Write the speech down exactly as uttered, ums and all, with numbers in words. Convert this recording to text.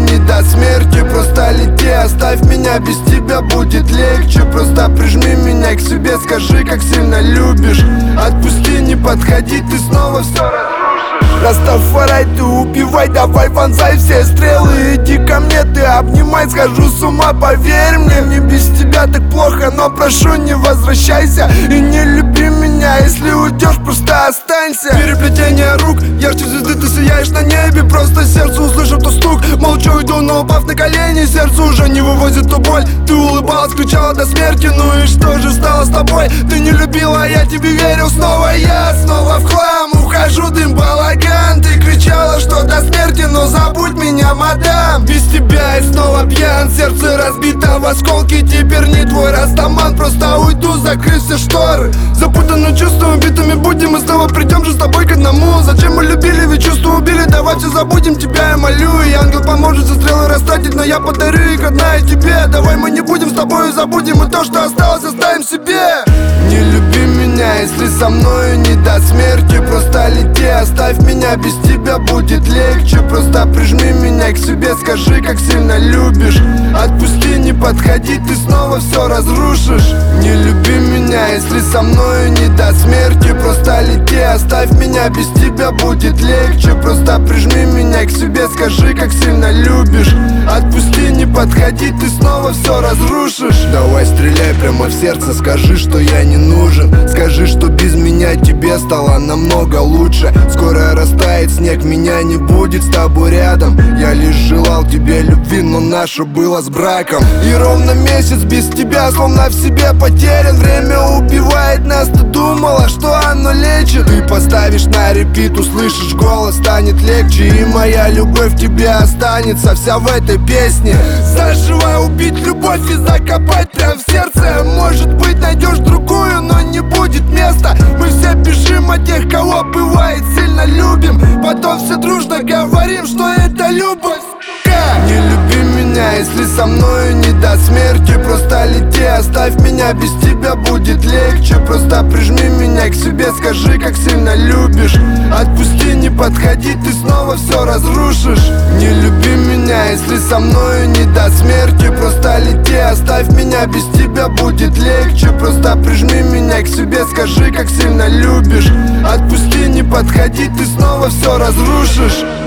не до смерти. Просто лети, оставь меня, без тебя будет легче. Просто прижми меня к себе, скажи, как сильно любишь. Отпусти, не подходи, ты снова все разрушишь. Растафарай, ты убивай, давай вонзай все стрелы. Иди ко мне, ты обнимай, схожу с ума, поверь мне. Мне без тебя так плохо, но прошу, не возвращайся. И не люби меня, если уйдешь, просто останься. Переплетение рук, ярче звезды, ты сияешь на небе. Просто сердце услышав то стук. Молчу, иду, но упав на колени. Сердце уже не вывозит ту боль. Ты улыбалась, кричала до смерти. Ну и что же стало с тобой? Ты не любила, я тебе верил. Снова я, снова в хлам. Ухожу, дым, балаган. Ты кричала, что до смерти, но забудь меня, мадам. Без тебя я снова пьян. Сердце разбито в осколки. Теперь не твой растаман. Просто уйду, закрыв все шторы. Запутанным чувством, убитыми будем. Мы снова придем же с тобой к одному. Зачем мы любили, ведь чувства убили. Давай все забудем, тебя я молю. И ангел поможет все стрелы растратить, но я подарю их одна и тебе. Давай мы не будем с тобой, забудем. И то, что осталось, оставим себе. Не люби меня, если со мною не до смерти. Просто лети, оставь меня, без тебя будет легче. Просто прижми меня к себе, скажи, как сильно любишь. Отпусти, не подходи, ты снова все разрушишь. Не люби меня, если со мною не до смерти. Просто лети, оставь меня, без тебя будет легче. Просто прижми меня к себе, скажи, как сильно любишь. Отпусти, не подходи, ты снова все разрушишь. Давай стреляй прямо в сердце, скажи, что я не нужен. Скажи, что без меня тебе стало намного лучше. Скоро растает снег, меня не будет с тобой рядом. Я лишь желал тебе любви, но наше было с браком. И ровно месяц без тебя, словно в себе потерян. Время убивает нас, ты думала, что оно лечит. Ты поставишь на репит, услышишь голос, станет легче. И моя любовь в тебе останется вся в этой песне. Заживо убить любовь и закопать прям в сердце. Может быть, найдешь другую, но не будет места. Мы все пишем о тех, кого бывает сильно любим. Потом все дружно говорим, что это любовь. Не люби меня, если со мною не до смерти. Просто лети, оставь меня, без тебя будет легче. Просто прижми меня к себе, скажи, как сильно любишь. Отпусти, не подходи, ты снова все разрушишь. Не люби меня, если со мною не до смерти. Просто лети, оставь меня, без тебя будет легче. Просто прижми меня к себе, скажи, как сильно любишь. Отпусти, не подходи, ты снова все разрушишь.